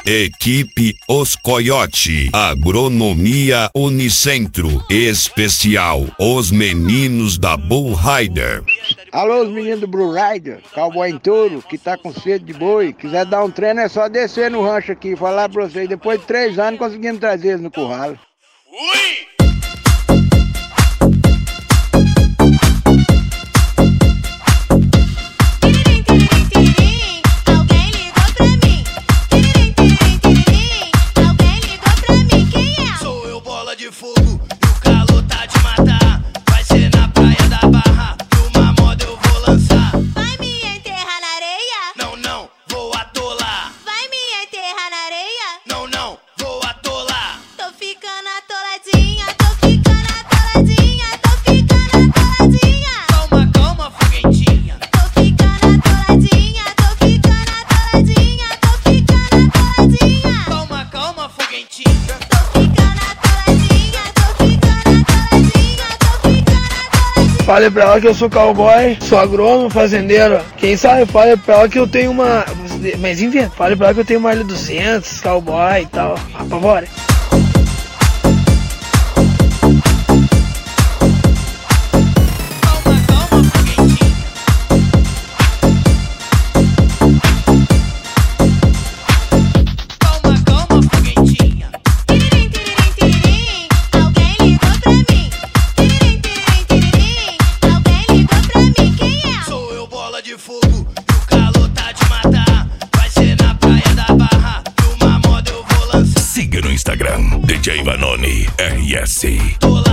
Equipe Os Coiote, Agronomia Unicentro, especial Os Meninos da Bull Rider. Alô, os meninos do Bull Rider, cowboy em touro, que tá com sede de boi. Quiser dar um treino é só descer no rancho aqui e falar pra vocês. Depois de 3 anos conseguimos trazer eles no curral. Ui! Fale pra ela que eu sou cowboy, sou agrônomo, fazendeiro. Quem sabe, fale pra ela que eu tenho uma... Mas enfim, fale pra ela que eu tenho uma L200, cowboy e tal. Apavora. Siga no Instagram, DJ Vanoni RS.